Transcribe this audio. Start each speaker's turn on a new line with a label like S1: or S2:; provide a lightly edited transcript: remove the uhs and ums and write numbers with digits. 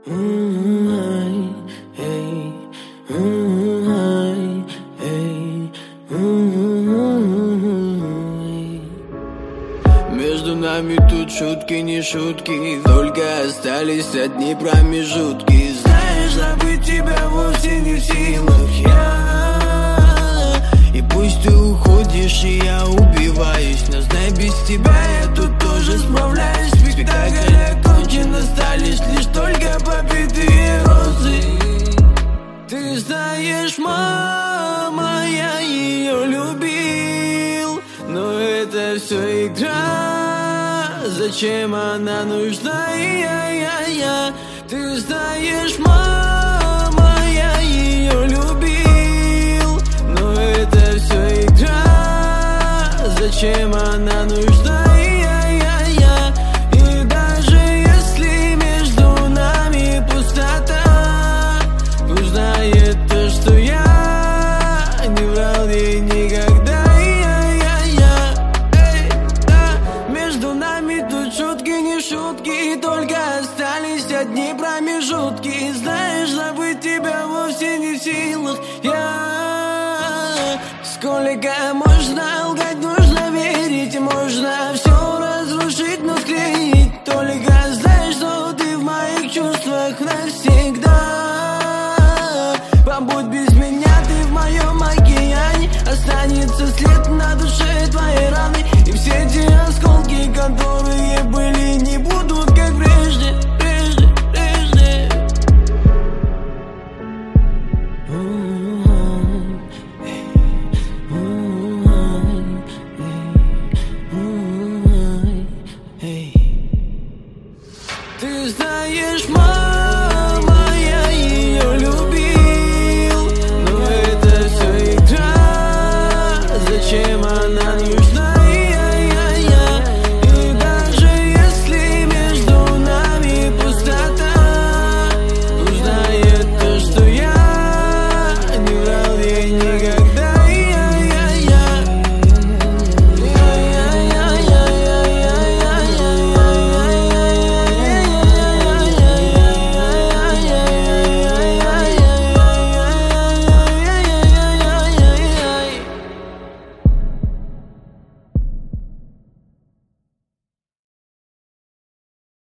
S1: Между нами тут шутки, не шутки, только остались одни промежутки. Знаешь, забыть тебя вовсе не в силах я. И пусть ты уходишь, и я убиваюсь, но знай, без тебя я тут тоже справляюсь. Спектакль окончен, остались лишь только побитые розы. Ты знаешь, мама, я ее любил, но это все игра. Зачем она нужна? Ты знаешь, мама, я ее любил, но это все игра. Зачем она нужна? И даже если между нами пустота, пусть знает то, что я не врал ей никогда. Между нами тут шутки, не шутки, только остались одни промежутки. Знаешь, забыть тебя вовсе не в силах я. Сколько можно лгать, нужно верить, можно все разрушить, но склеить. Только знаешь, что ты в моих чувствах навсегда. Побудь без меня, ты в моем океане. Останется след на душе твоей раны, и все те осколки, которые были, не будут как прежде. Ты знаешь, мама.